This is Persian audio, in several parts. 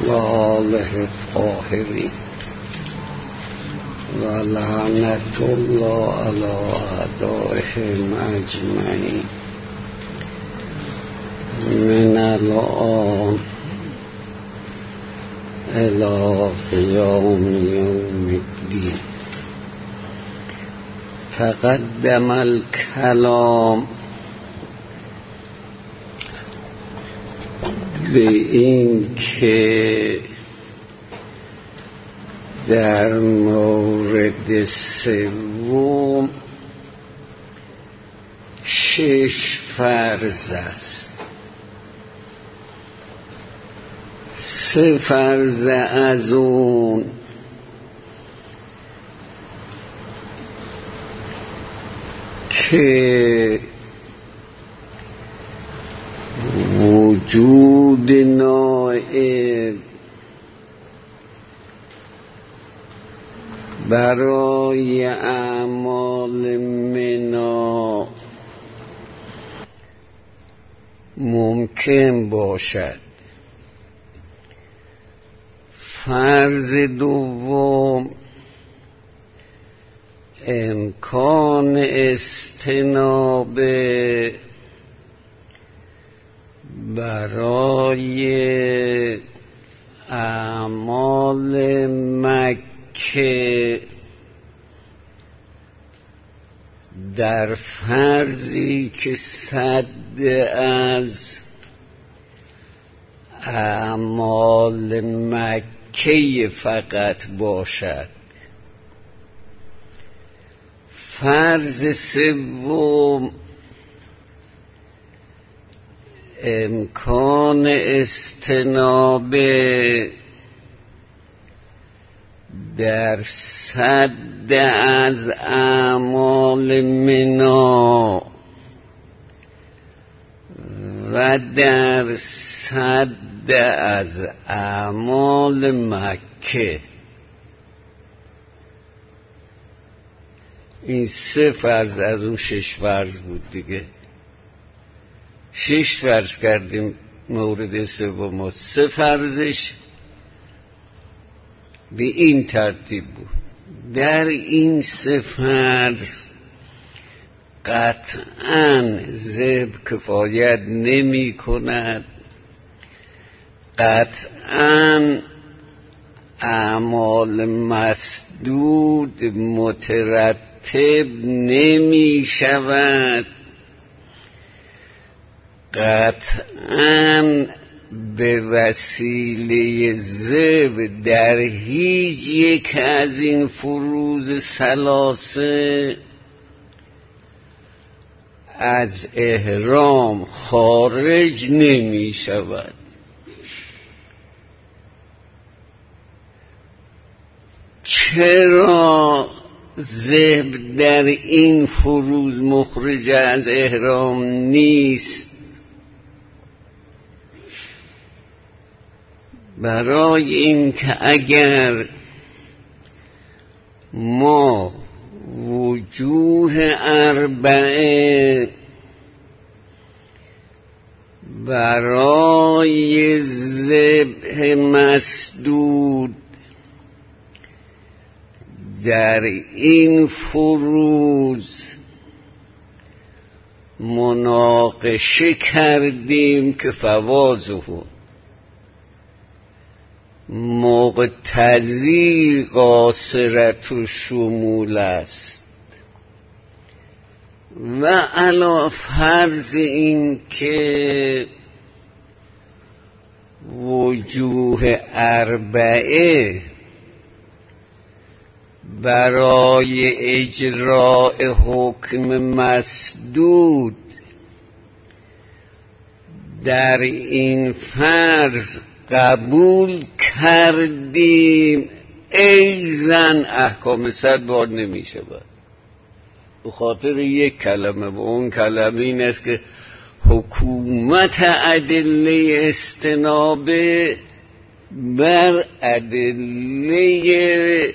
وآله الطاهرين ولعنة الله على أعدائهم أجمعين من الآن إلى قيام يوم الدين. تقدم الكلام به این که در مورد سوم 6 فرض است. 3 فرض از اون که وجود نائب برای اعمال منا ممکن باشد. فرض دوم امکان اجتناب برای اعمال مکه در فرضی که صد از اعمال مکه فقط باشد. فرض سوم امکان اجتناب در صد از اعمال منا و در صد از اعمال مکه. این 3 فرض از اون 6 فرض بود دیگه. 6 فرض کردیم مورد سوم، 3 فرضش به این ترتیب بود. در این 3 فرض قطعاً ذبح کفایت نمی کند، قطعاً اعمال مسدود مترتب نمی شود، قطعاً به وسیله ذبح در هیچ یک از این فروض ثلاثه از احرام خارج نمی شود. چرا ذبح در این فروض مخرج از احرام نیست؟ برای این که اگر ما وجوه 4 برای ذبح مسدود در این فروض مناقشه کردیم که فوازه مقتضی قاصرت و شمول است و علی فرض این که وجوه 4 برای اجراء حکم مسدود در این فرض قبول کردیم، ایزن احکام 100 بار نمی شود. به خاطر یک کلمه، و اون کلمه این است که حکومت ادله استناب بر ادله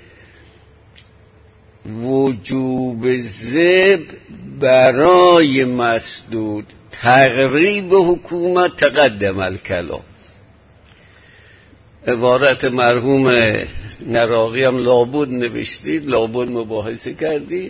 وجوب ذبح برای مسدود. تقریب حکومت تقدم الکلام. عبارت مرحوم نراقی هم لابد نوشتید، لابد مباحثه کردید.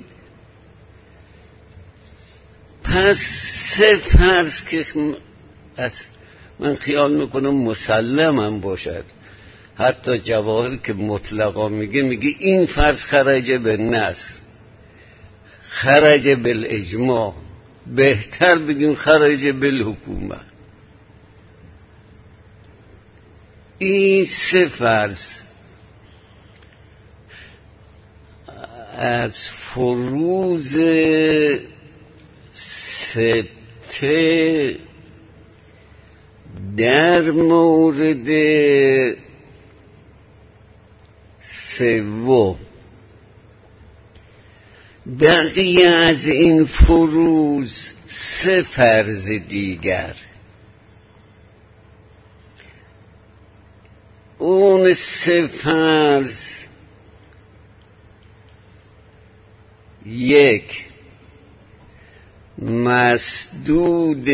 پس 3 فرض که من خیال میکنم مسلمم باشد، حتی جواهر که مطلقا میگه این فرض خرج بالنص، خرج بالاجماع، بهتر بگیم خرج بالحکومه. این 3 فرض از فروض 6 در مورد 3 بقیه از این فروض 3 فرض دیگر. اون 3 فرض 1 مسدود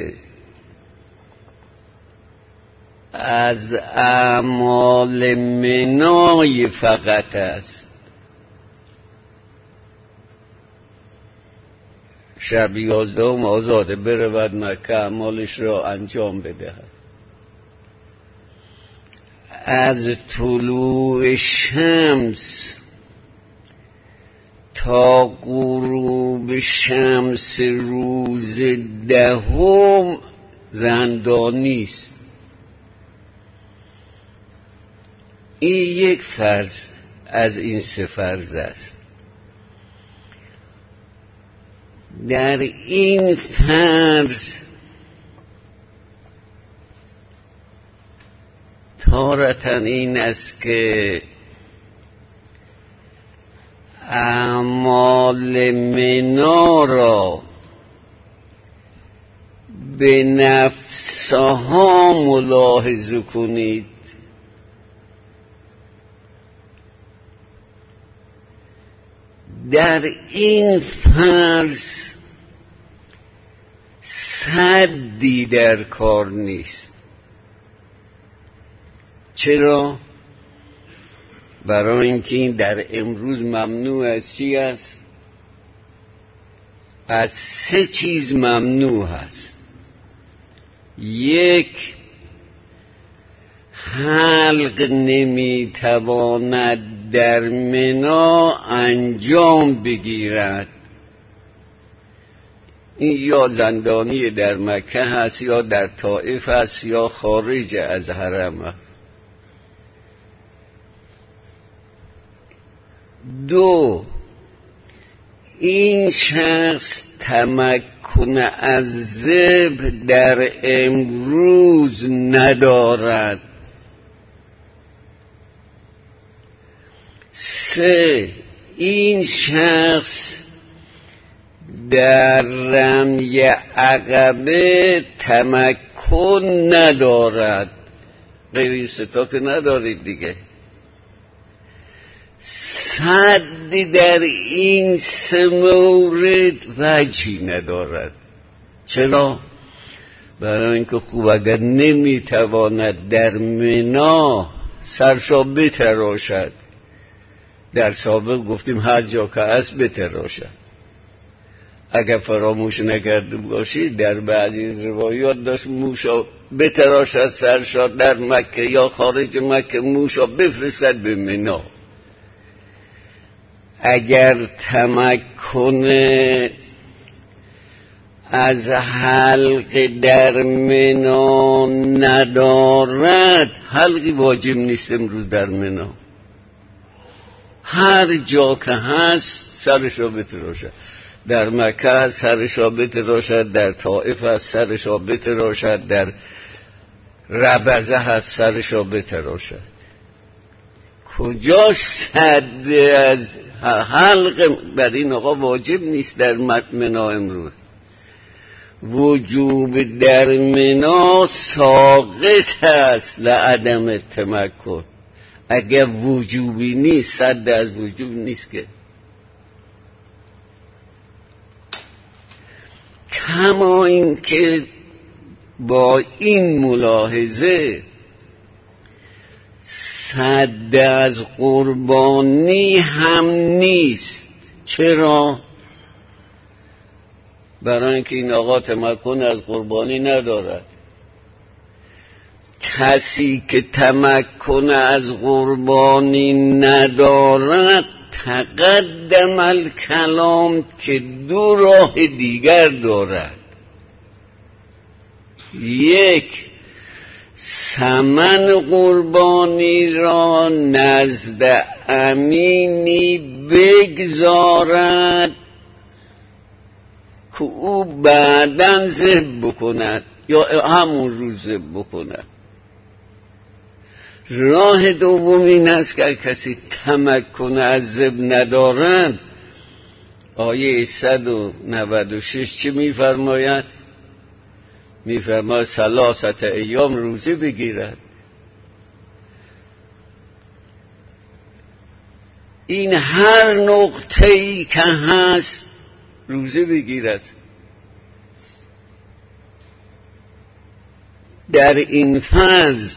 از اعمال منای فقط است. شب 11 آزاده برود مکه اعمالش را انجام بدهد. از طلوع شمس تا غروب شمس روز 10 زندانی است. این 1 فرض از این 3 فرض است. در این فرض تارةً این است که اعمال منا را به نفسها ملاحظه کنید. در این فرض سدی در کار نیست. چرا؟ برای اینکه این در امروز ممنوع از چی است؟ از 3 چیز ممنوع است. 1 حلق نمیتواند در منا انجام بگیرد. این یا زندانی در مکه هست، یا در طائف هست، یا خارج از حرم هست. 2 این شخص تمکن از ذبح در امروز ندارد. 3 این شخص در رمی عقبه تمکن ندارد. غیر این 3 تا که ندارید دیگه. صدی در این 3 مورد وجهی ندارد. چرا؟ برای اینکه خوب اگر نمیتواند در منا سرشا بتراشد، در سابق گفتیم هر جا که هست بتراشد. اگر فراموش نکرده باشید در بعضی از روایات داشت موشا بتراشد سرشا در مکه یا خارج مکه، موشا بفرستد به منا. اگر تمکن از حلق در منا ندارد، حلقی واجب نیست امروز در منا. هر جا که هست سرش را بتراشد. در مکه هست سرش را بتراشد، در طائف هست سرش را بتراشد، در ربزه هست سرش را بتراشد. کجاش صد از حلق بر این آقا واجب نیست در منا امروز. وجوب در منا ساقط است لعدم تمکن. اگر وجوبی نیست صد از وجوب نیست که. کما این که با این ملاحظه صد از قربانی هم نیست. چرا؟ برای اینکه این آقا تمکن از قربانی ندارد. کسی که تمکن از قربانی ندارد تقدم الکلام که دو راه دیگر دارد. یک، ثمن قربانی را نزد امینی بگذارد که او بعداً ذبح بکند یا همون روز ذبح بکند. راه دوم این است که کسی تمکن از ذبح ندارند، آیه 196 چی می‌فرماید؟ می‌فرماید 3 ایام روزه بگیرد. این هر نقطه‌ای که هست روزه بگیرد. در این فرض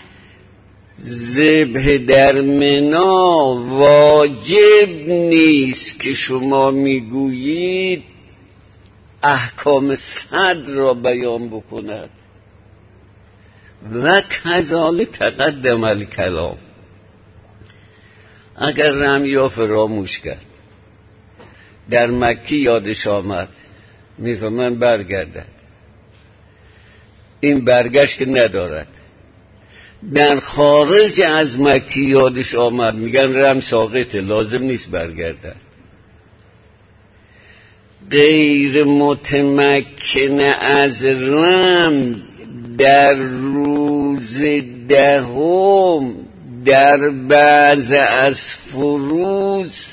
ذبح در منا واجب نیست که شما میگویید احکام صد را بیان بکند و کذالک تقدم الکلام. اگر رمی فراموش کرد، در مکی یادش آمد، میفهمن برگردد. این برگشت که ندارد. در خارج از مکی یادش آمد، میگن رم ساقطه، لازم نیست برگردد. غیر متمکن از رم در روز 10 در بعض از فروض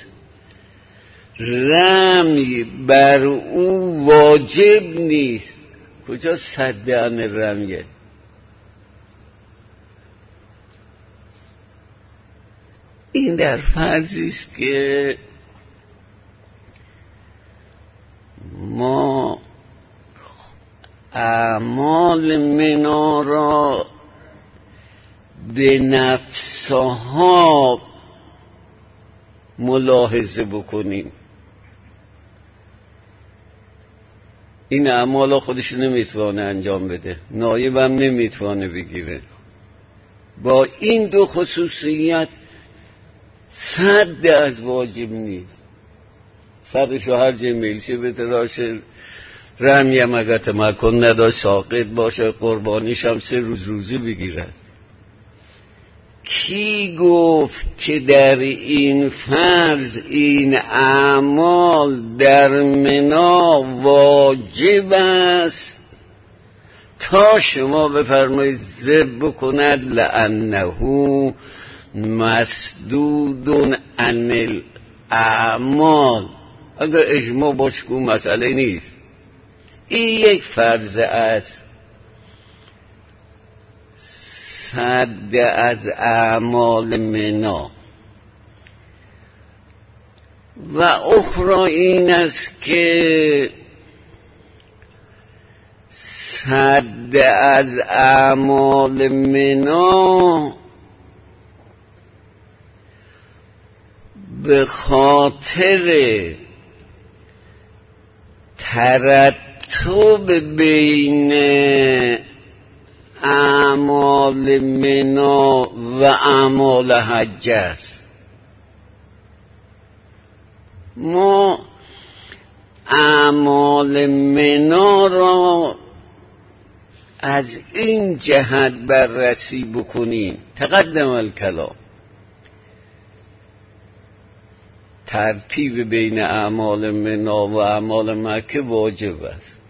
رمی بر او واجب نیست. کجا صد عن رمیه؟ این در فرضی است که ما اعمال منا را به نفسها ملاحظه بکنیم. این اعمال خودش نمیتوانه انجام بده، نایبم نمیتوانه بگیره. با این دو خصوصیت صد از واجب نیست. صدشو هر جای میلشه به تراشه، رمیم اگر تمکن نداشت ساقط باشه، قربانیش هم 3 روز روزی بگیرد. کی گفت که در این فرض این اعمال در منا واجب است تا شما بفرمایید ذبح بکند لانه مسدود عن الاعمال؟ اگر اجماع باشه که مسئله نیست. این یک فرض است. صد از اعمال منا و اخرى این است که صد از اعمال منا به خاطر ترتب بین اعمال منا و اعمال حج است. ما اعمال منا را از این جهت بررسی بکنیم. تقدم الکلام، ترتیب بین اعمال منا و اعمال مکه واجب است.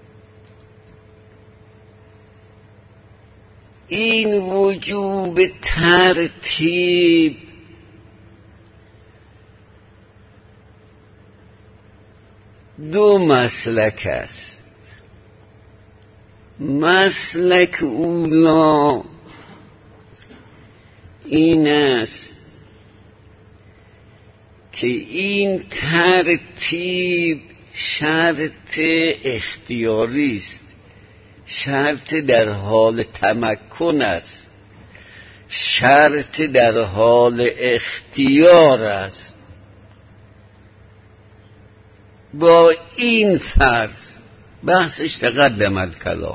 این وجوب ترتیب دو مسلک است. مسلک اولا این است که این ترتیب شرط اختیاری است، شرط در حال تمکن است، شرط در حال اختیار است. با این فرض بحثش تقدم الکلام.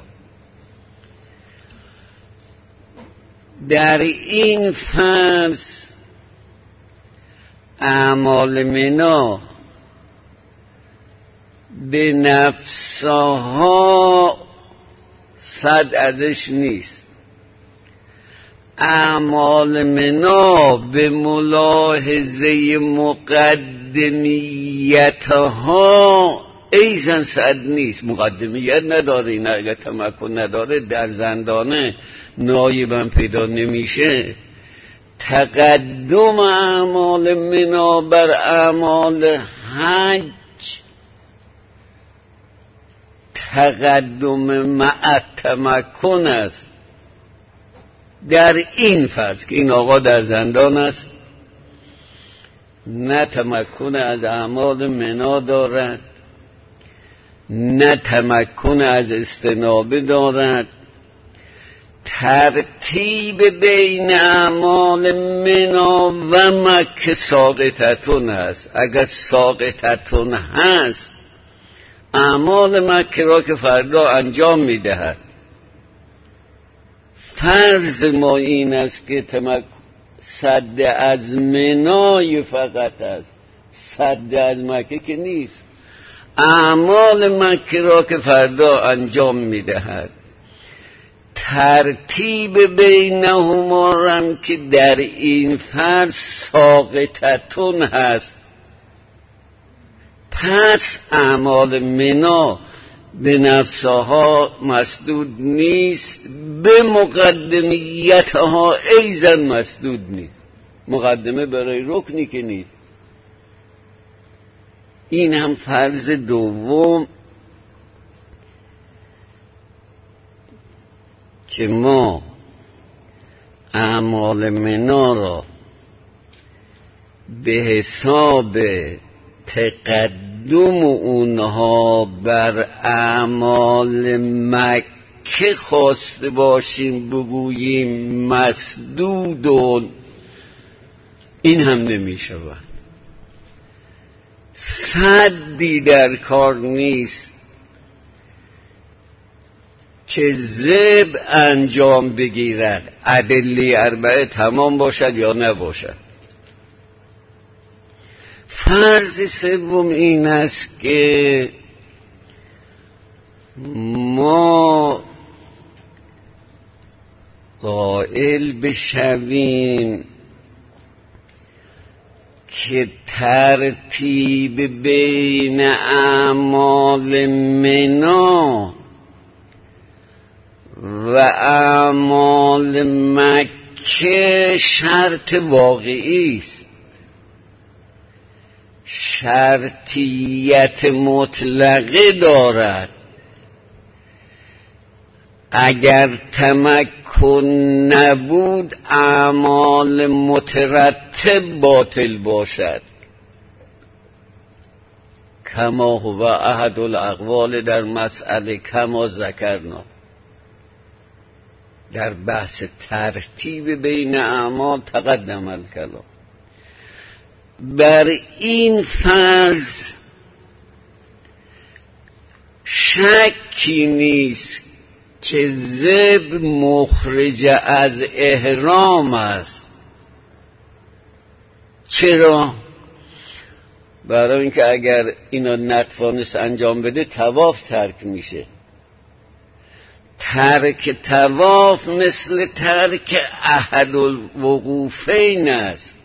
در این فرض اعمال منا به نفسها صد ازش نیست. اعمال منا به ملاحظه مقدمیتها ایزن صد نیست. مقدمیت نداره، این اگر تمکن نداره در زندانه نایبم پیدا نمیشه. تقدم اعمال منا بر اعمال حج تقدم مع تمکن است. در این فرض که این آقا در زندان است، نه تمکن از اعمال منا دارد، نه تمکن از استنابه دارد، ترتیب بین اعمال منا و مکه ساقطتون است. اگر ساقطتون هست اعمال مکه را که فردا انجام میدهد. فرض ما این است که صد از منای فقط است، صد از مکه که نیست. اعمال مکه را که فردا انجام میدهد، ترتیب بینهما رم که در این فرض ساقطتون هست. پس اعمال منا به نفسها مسدود نیست، به مقدمیتها ایزن مسدود نیست. مقدمه برای رکنی که نیست. این هم فرض دوم که ما اعمال منا را به حساب تقدم اونها بر اعمال مکه خواسته باشیم بگوییم مسدودون، این هم نمی شود. صدی در کار نیست که ذبح انجام بگیرد، ادله اربعه تمام باشد یا نباشد. فرض سوم این است که ما قائل بشویم که ترتیب بین اعمال منا و اعمال مکه شرط واقعی است، شرطیت مطلقه دارد. اگر تمکن نبود اعمال مترتب باطل باشد، کما هو احد الاقوال در مسئله کما ذکرنا. در بحث ترتیب بین اعمال تقدم الکلام. بر این فرض شکی نیست که ذبح مخرج از احرام است. چرا؟ برای اینکه اگر اینا نتوانست انجام بده طواف ترک میشه. ترک طواف مثل ترک احد الوقوفین است.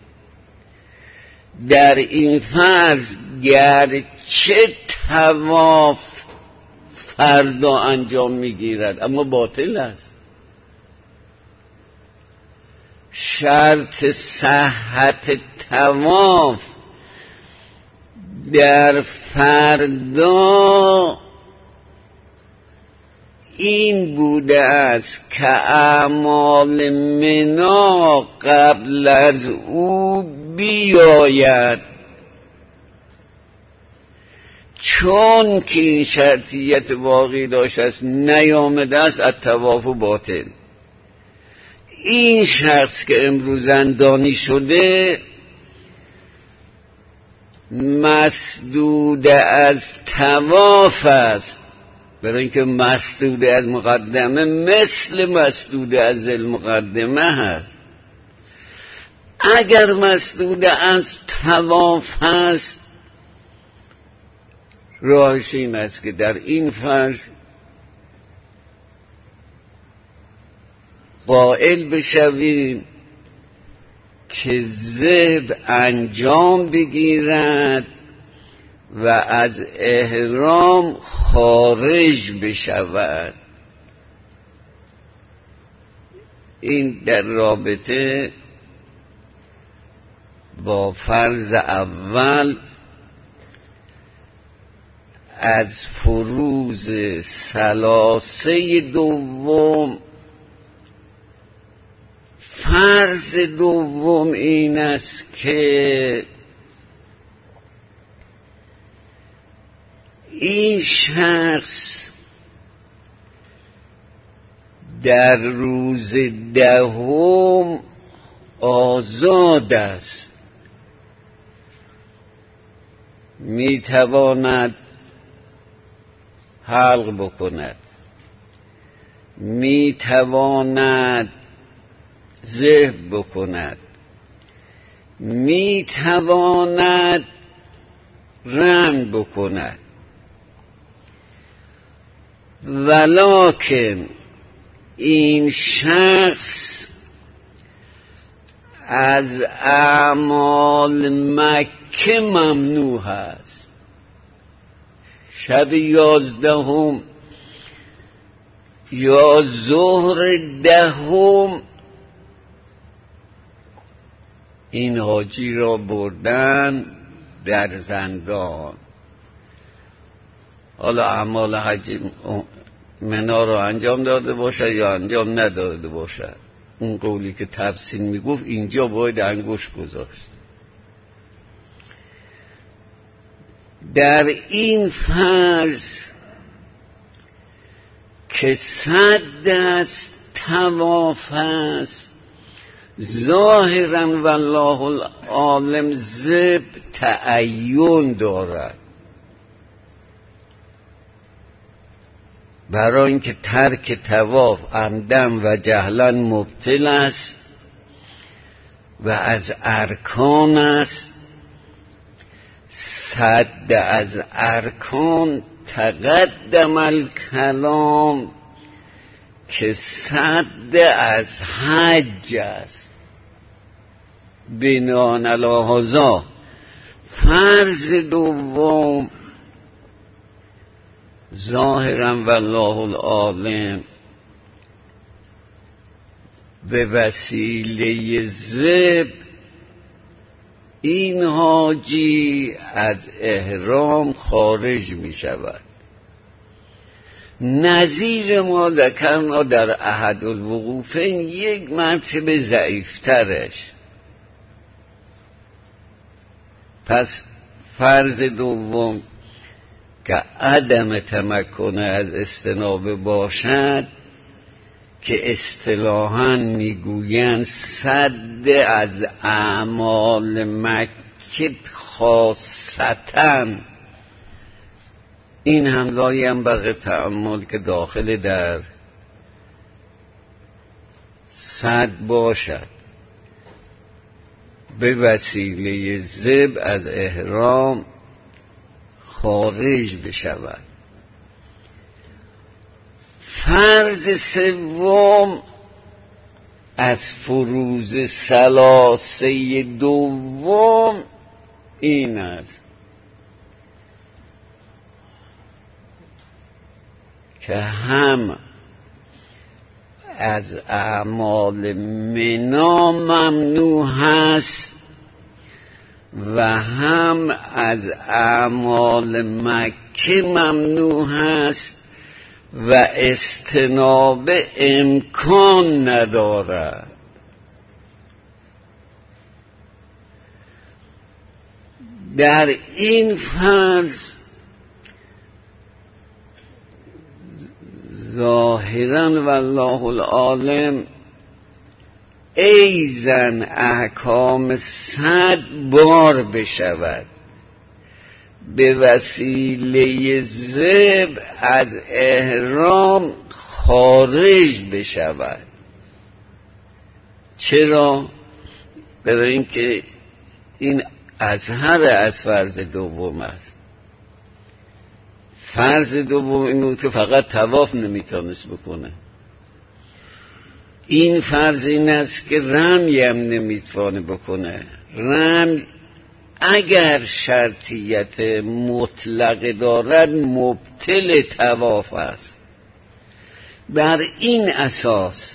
در این فرض گرچه طواف فردا انجام میگیرد اما باطل است. شرط صحت طواف در فردا این بوده است که اعمال منا قبل از او بیاید. چون که این شرطیت واقعی داشت است نیامده است الطواف باطل. این شخص که امروز زندانی شده مسدود از طواف است، برای اینکه مسدود از مقدمه مثل مسدود از المقدمه هست. اگر مسدود از طواف هست، راهش این است که در این فرض قائل بشویم که ذبح انجام بگیرد و از احرام خارج بشود. این در رابطه با فرض اول از فروض ثلاثه دوم. فرض دوم این است که این شخص در روز دهم آزاد است، میتواند حلق بکند، میتواند ذبح بکند، میتواند رمی بکند، ولکن این شخص از اعمال مکه ممنوع است. شب 11 یا ظهر 10 این حاجی را بردن در زندان. حالا اعمال حج منا را انجام داده باشد یا انجام نداده باشد، اون قولی که تفصیل میگفت اینجا باید انگشت گذاشت. در این فرض که صد است طواف است، ظاهرا والله العالم ذبح تعین دارد، برای اینکه ترک طواف عمدن و جهلا مبطل است و از ارکان است. صد از ارکان تقدم الکلام که صد از حج است. بناء علی هذا فرض دوم ظاهرا والله العالم به وسیله ذبح این حاجی از احرام خارج می شود. نظیر ما ذکرنا در احد الوقوفین یک مرتبه ضعیفترش. پس فرض دوم که عدم تمکن از استنابه باشد، که اصطلاحاً میگویند صد از اعمال مکه خاصتاً، این هم لایم بقی تأمل که داخل در صد باشد، به وسیله ذبح از احرام خارج بشود. فرض سوم از فروض ثلاثه دوم این است که هم از اعمال منا ممنوع هست و هم از اعمال مکه ممنوع هست و استناب امکان ندارد. در این فرض ظاهرا والله العالم ای زن احکام 100 بار بشود، به وسیله ذبح از احرام خارج بشود. چرا؟ برای اینکه این اظهر از فرض دوم است. فرض دوم این بود که فقط طواف نمیتونست بکنه. این فرض این است که رمی هم نمیتوانه بکنه. رمی اگر شرطیت مطلق دارد مبطل طواف است. بر این اساس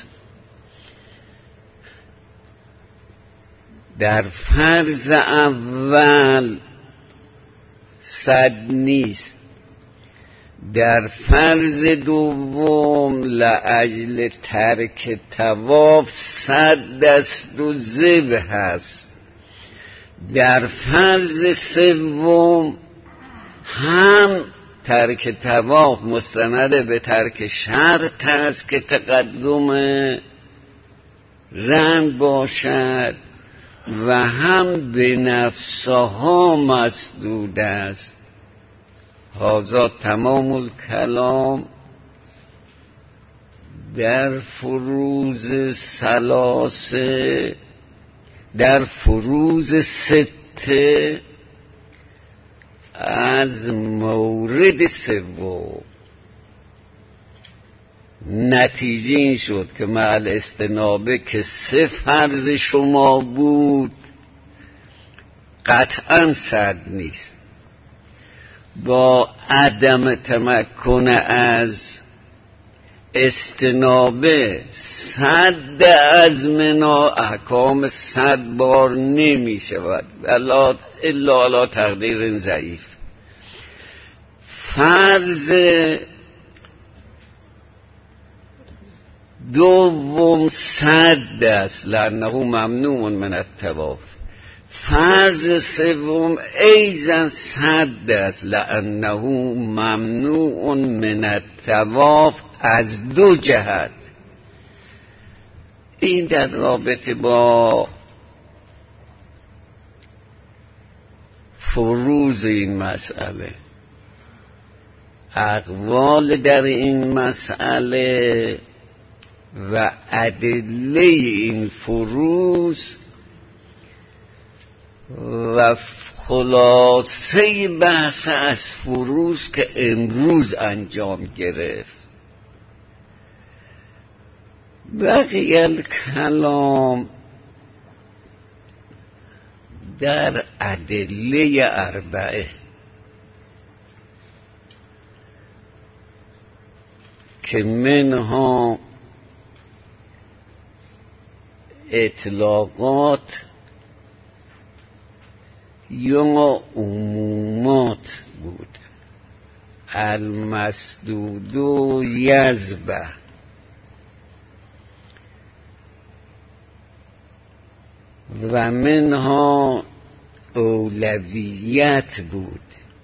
در فرض اول 100 نیست، در فرض دوم لاجل ترک طواف 100 دست و ذبح هست، در فرض سوم هم ترک طواف مستند به ترک شرط است که تقدم رم باشد و هم به نفسها مسدود است. هذا تمام الکلام در فروض ثلاثه، در فروض 6 از مورد سوم. نتیجه این شد که مع الاستنابه که 3 فرض شما بود قطعا 100 نیست. با عدم تمکن از استنابه 100 از منا احکام 100 بار نمی شود الا علی تقدیر ضعیف. فرض دوم 100 است لانه ممنوع من الطواف. فرض سوم ایضا 100 است لانه ممنوع من الطواف از 2 جهت. این در رابطه با فروض این مسئله. اقوال در این مسئله و ادله این فروض و خلاصه بحث از فروض که امروز انجام گرفت. بقیه الکلام در ادله 4 که منها اطلاقات یا عمومات بود. المسدود یذبح، و منها اولویت بود،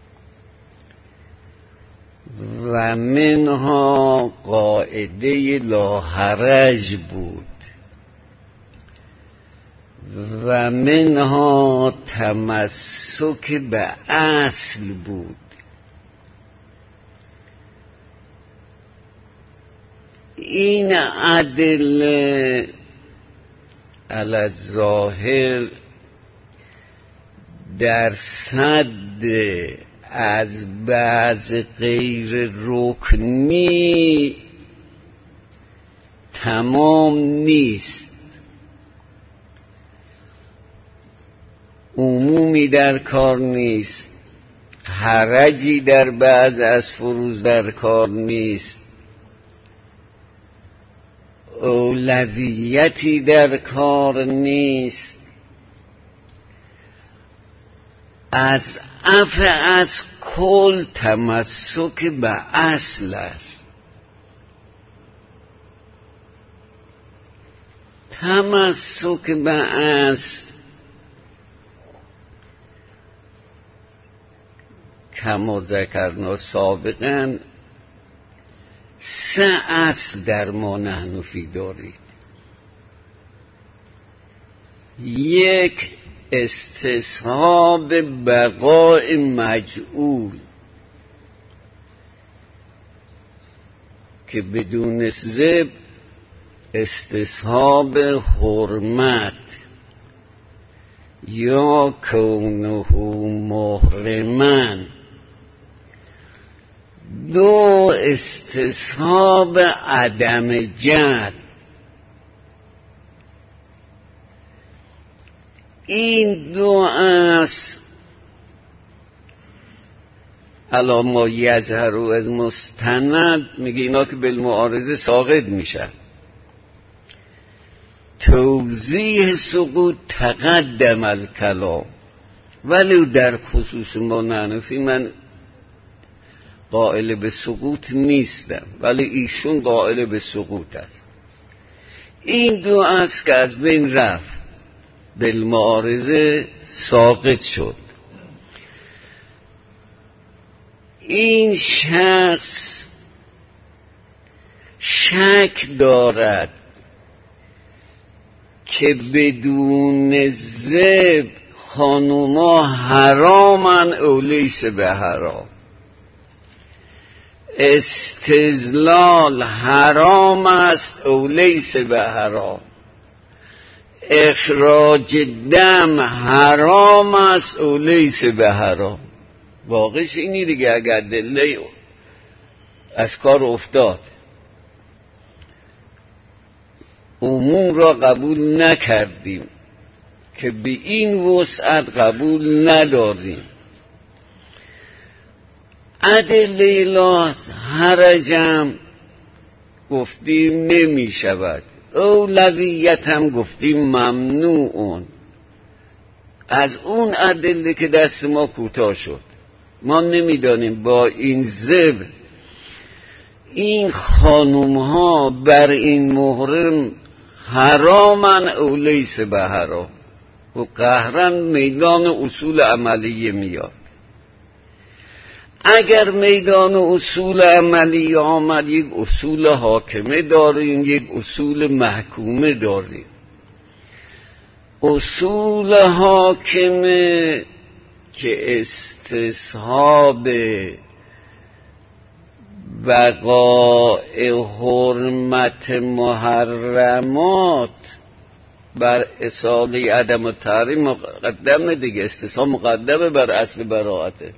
و منها قاعده لا حرج بود، و منها تمسک به اصل بود. این ادله علی الظاهر در صد از بعض غیر رکنی تمام نیست. عمومی در کار نیست، حرجی در بعض از فروض در کار نیست، اولویتی در کار نیست. از از کل تمسک به اصل است. تمسک به اصل کما ذکرنا سابقا 3 اصل در ما نحنفی دارید. یک استصحاب بقاء مجعول که بدون ذبح استصحاب حرمت یا کونه محرما، دو استصحاب عدم جهل. این دو است علی ما یظهر از مستند، میگه اینا که بالمعارضه ساقط میشن. توضیح سقوط تقدم الکلام، ولی در خصوص ما نحنفی من قائل به سقوط نیستم، ولی ایشون قائل به سقوط است. این دو است که از بین رفت، بالمعارضه ساقط شد. این شخص شک دارد که بدون ذبح خانوما حرامن او لیس به حرام، استزلال حرام است او لیس به حرام، اخراج دم حرام است او لیس به حرام. واقعش اینی دیگه، اگر دله از کار افتاد عموم را قبول نکردیم که به این وسعت قبول نداریم. ادله لا حرجم گفتیم نمی شود، اولویت هم گفتیم ممنوعون. از اون ادله که دست ما کوتاه شد، ما نمیدانیم با این ذبح این خانوم ها بر این محرم حرامن او لیس به حرام، و قهرن میدان اصول عملیه میاد. اگر میدان اصول عملیه آمد، یک اصول حاکمه داریم، یک اصول محکومه داریم. اصول حاکمه که استصحاب بقاء حرمت محرمات بر اصاله عدم التحریم مقدمه دیگه، استصحاب مقدمه بر اصل براءته.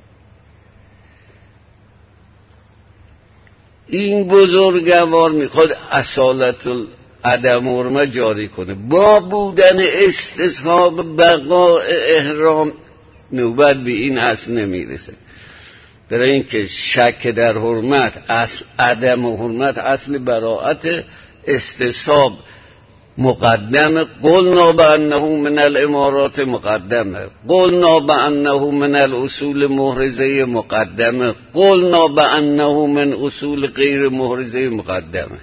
این بزرگوار میخواد اصالت عدم حرمت جاری کنه با بودن استصحاب بقاء احرام، نوبت به این اصل نمیرسه. برای اینکه شک در حرمت اصل عدم حرمت اصل براءت، استصحاب مقدمه. قلنا بانه من الامارات مقدمه، قلنا بانه من الاصول محرزه مقدمه، قلنا بانه من اصول غیر محرزه مقدمه.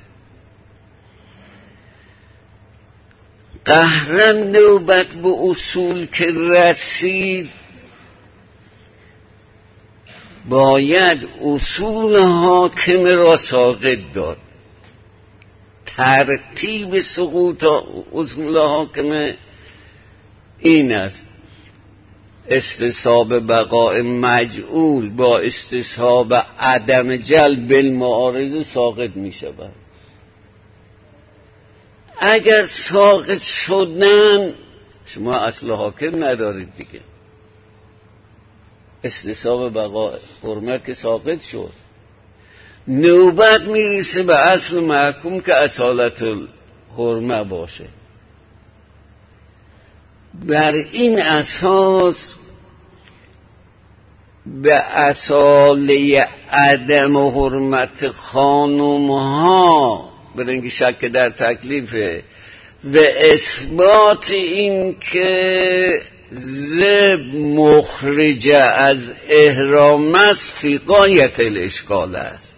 قهرن نوبت به اصول که رسید، باید اصول حاکمه را ساقط داد. ترتیب سقوط اصول حاکمه این است: استصحاب بقاء مجعول با استصحاب عدم جلب بالمعارضه ساقط می شود. اگر ساقط شدن، شما اصل حاکم ندارید دیگه. استصحاب بقاء حرمت که ساقط شد، نوبت میرسه به اصل محکوم که اصالت الحرمه باشه. بر این اساس به اصاله عدم حرمت خانم ها، برای اینکه شک در تکلیفه، و اثبات این که ذبح مخرج از احرام است فی غایت الاشکال است.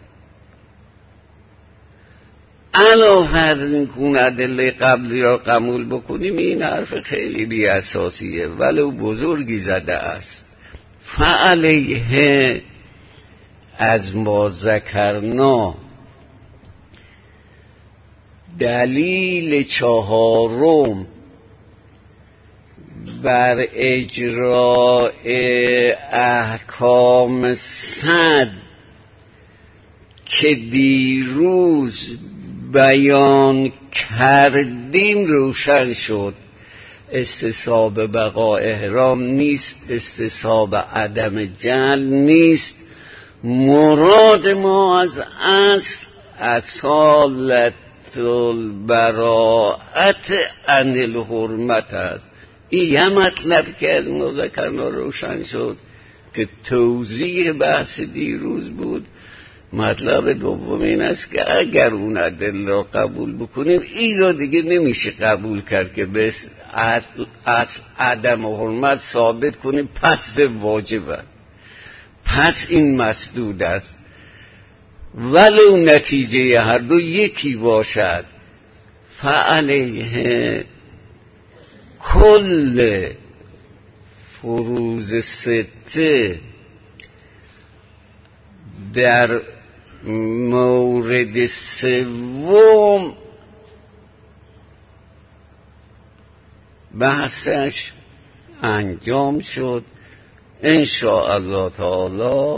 علاوه فرض این کن ادله قبلی را قبول بکنیم، این حرف خیلی بی اساسیه ولو بزرگی زده است. فعلیه از ما ذکرنا، دلیل چهارم بر اجراء احکام صد که دیروز بیان کردیم روشن شد. استصحاب بقا احرام نیست، استصحاب عدم جعل نیست. مراد ما از اصل اصالت البراءت عن الحرمت است. این یه مطلب که از مذکرنا روشن شد که توضیح بحث دیروز بود. مطلب دوم این است که اگر اون ادله را قبول بکنیم، این را دیگه نمیشه قبول کرد که بس از عدم حرمت ثابت کنیم پس واجبه، پس این مسدود است ولو نتیجه هر دو یکی باشد. فعلیه کل فروض سته در مورد سوم بحثش انجام شد. ان شاء الله تعالی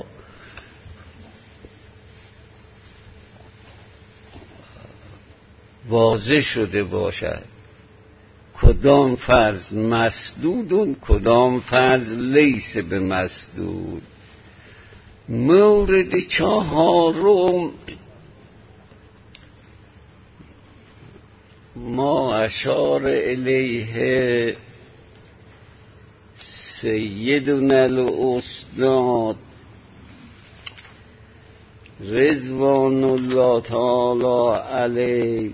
واضح شده باشد کدام فرض مسدود و کدام فرض لیس به مسدود. مورد چهارم ما اشار الیه سیدنا الاستاد رضوان الله تعالی علیه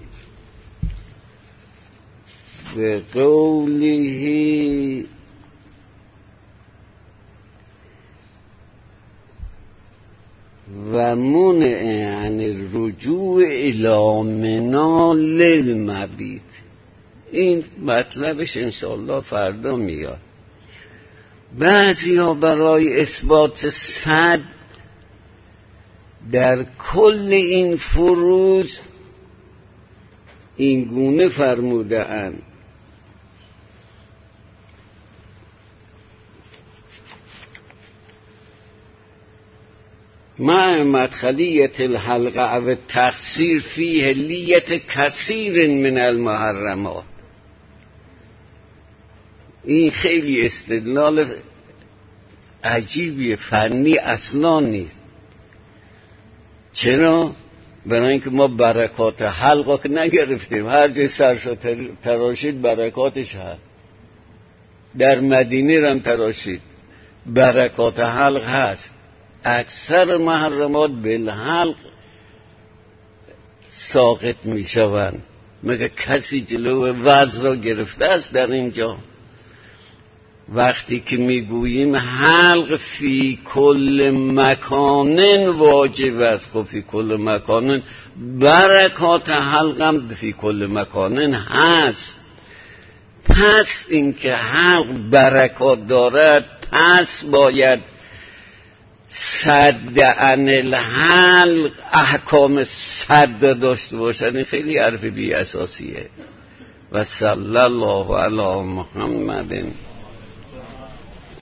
به قوله و منع عن الرجوع الی منی للمبیت. این مطلبش انشاءالله فردا میاد. بعضی ها برای اثبات صد در کل این فروض این گونه فرموده اند: مع مدخلیت الحلقه او التقصیر فیه لیت کثیر من المحرمات. این خیلی استدلال عجیبی فنی اصلا نیست. چرا؟ برای اینکه ما برکات حلقه که نگرفتیم، هر جای سرشو تراشید برکاتش هست. در مدینه هم تراشید برکات حلق هست. اکثر محرمات بالحلق ساقط می شوند. مگه کسی جلو وضع را گرفته است در اینجا؟ وقتی که میگوییم حلق فی کل مکانن واجب است، خب فی کل مکانن برکات حلق هم فی کل مکانن هست. پس اینکه حلق برکات دارد، پس باید صد عن الحلق احکام صد داشته باشد. این خیلی حرف بی اساسیه. و صلی الله علی محمد